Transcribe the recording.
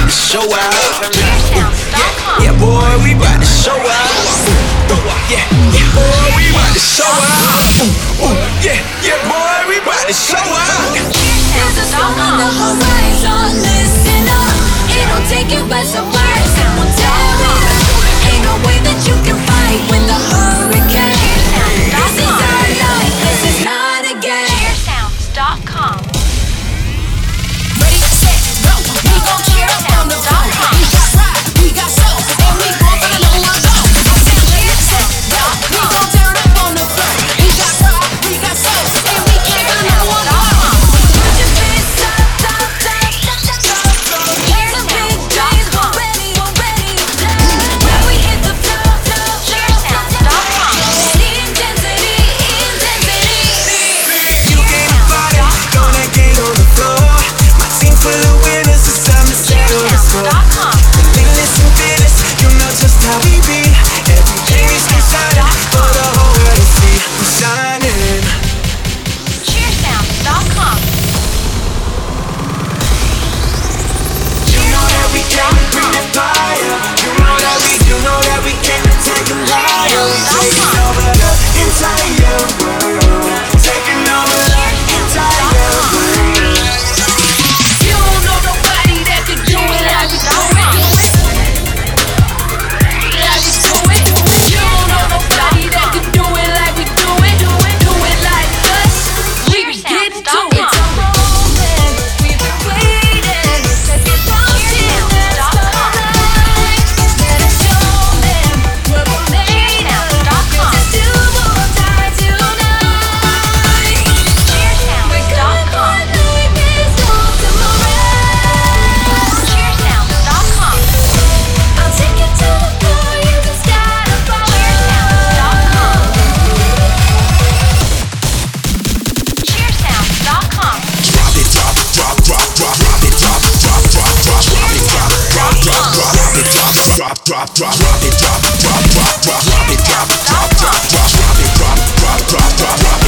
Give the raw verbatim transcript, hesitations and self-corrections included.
to show out. Yeah, yeah, boy, we about to show out. Yeah, yeah, boy, we about to show out. Yeah, yeah, boy, we about to show out. There's a storm on the horizon, listen up. It'll take you by surprise, it will tear up. Ain't no way that you can fight when the hurricane. This is our life, this is not a game. cheer sounds dot com. Ready, set, go. We gon' cheer sounds dot com. We got pride, we got soul, and we gon' find no one go. I said cheer sounds dot com. We gon' turn up on the floor. We got pride, we got soul, and we can't find no one go. Put your fists up, up, up, up, up, up. Here's a big dreams, we're ready, we're ready. When we hit the floor, floor, cheer sounds dot com. The intensity, intensity. You came to party, gonna get on the floor. My team full of winners, it's time to settle the score. Fearless and fearless, you know just how we be. Every day we stay shining for the whole world to see. We're shining. cheer sounds dot com. You know that we came to bring the fire. You know that we, you know that we came to take them higher. Taking over the entire world. Taking over the entire world. You don't know nobody that could do it like we do it. Like we do it. You don't know nobody that could do it like we do it. Do it like us. We be getting to it. It's a moment we've been waiting. Let's get bouncing in the spotlight. Let us show them what we're made of. Let's do more time tonight. We're gonna find like there's no tomorrow. cheer sounds dot com. I'll take you to the floor, you can start a fire. cheer sounds dot com. Drop it, drop, drop, drop, drop, drop it, drop, drop, drop, drop, drop it, drop, drop, drop, drop it, drop, drop, drop, drop, drop it, drop, drop, drop, drop, drop it, drop, drop, drop, drop, drop it, drop, drop, drop, drop, drop.